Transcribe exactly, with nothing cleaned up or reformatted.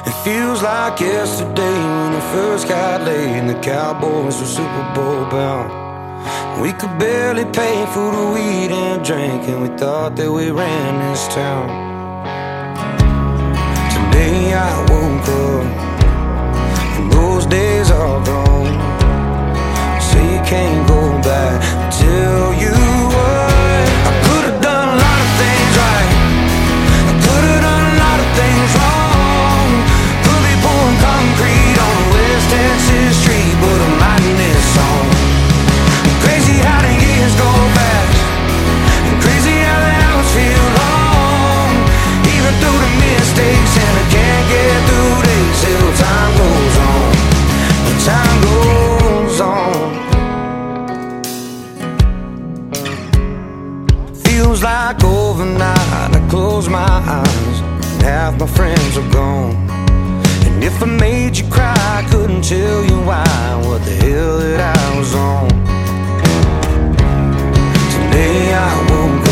It feels like yesterday when we first got laid and the Cowboys were Super Bowl bound. We could barely pay for the weed and drink, and we thought that we ran this town. Today I woke up and those days are gone. Say you can't go back, tell you what, I could have done a lot of things right, I could have done a lot of things wrong. Could be pouring concrete on the West Texas street, but I'm writing this song. Crazy how the years go fast, and crazy how the hours feel long. Even through the mistakes, and I can't get through days till time goes on, the time goes on. Feels like overnight, I close my eyes and half my friends are gone. And if I made you cry, I couldn't tell you why, what the hell that I was on. Today I woke